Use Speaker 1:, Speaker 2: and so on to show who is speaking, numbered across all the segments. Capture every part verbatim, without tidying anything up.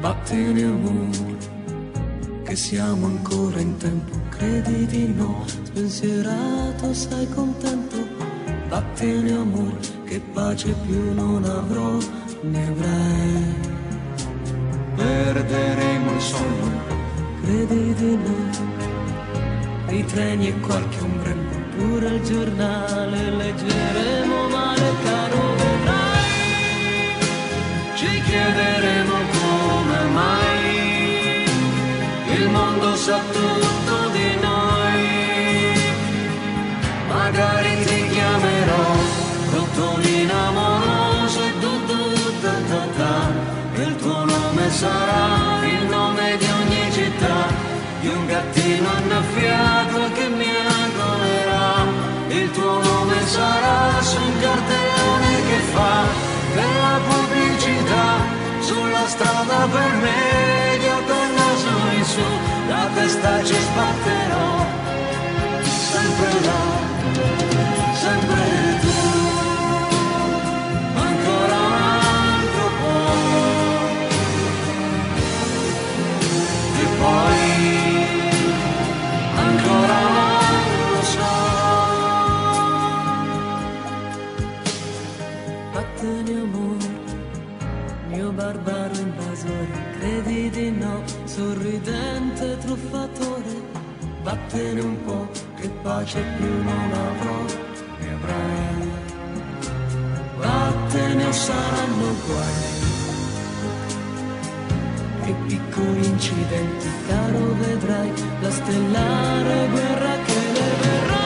Speaker 1: Vattene amore, che siamo ancora in tempo, credi di no, spensierato sei contento. Vattene amore, che pace più non avrò, ne avrai. Perderemo il sonno, credi di no, i treni e qualche ombrello, pure il giornale leggeremo male, caro vedrai. Ci chiederemo come mai il mondo sa tutto di noi. Magari ti chiamerò Rottolina amoroso e tu tu ta ta ta, e il tuo nome sarà il nome di ogni città, di un gattino annaffiato che mi ancolerà. Il tuo nome sarà su un cartellone che fa della pubblicità, sulla strada per medio col naso in su, la testa ci sbatterò, sempre là, sempre tu, ancora un altro po', e poi ancora non lo so. Vattene amore, mio barbaro invasore, credi di no, sorridente truffatore. Vattene un po', che pace più non avrò, ne avrai. Vattene o saranno guai e piccoli incidenti, caro vedrai la stellare guerra che ne verrà.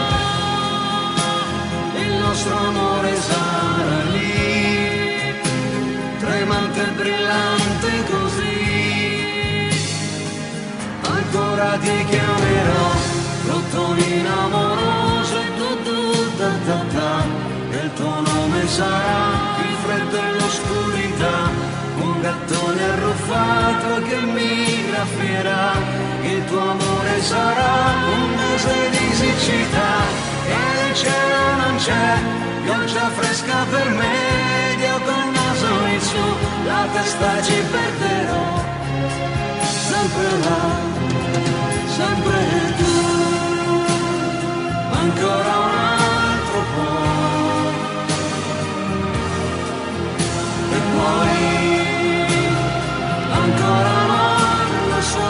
Speaker 1: Il nostro amore sarà lì, tremante e brillante così. Ancora ti chiamerò Rottolina amoroso e tu tu ta ta ta, e il tuo nome sarà il freddo e l'oscurità, un gattone arruffato che mi graffierà. Il tuo amore sarà un mese di siccità, e nel cielo non c'è pioggia fresca per me, io col naso in su, la testa ci perderò, sempre là, sempre tu, ancora un altro po', e poi ancora non lo so,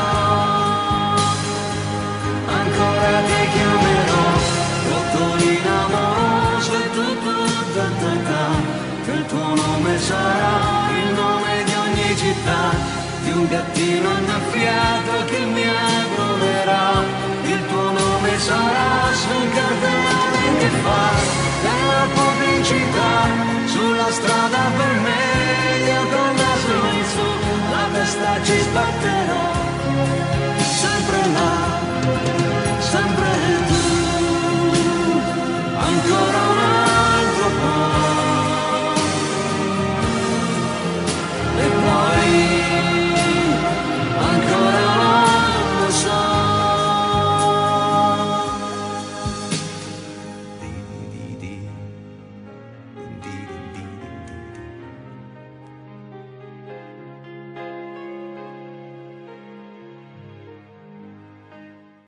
Speaker 1: ancora ti chiamerò Rottolina amoroso e tu tu ta ta ta, che il tuo nome sarà il nome di ogni città, di un gattino annaffiato che mi aggroverà. Il tuo nome sarà su un cartellone che fa della pubblicità, sulla strada per me io col naso in su, la testa ci sbatterò,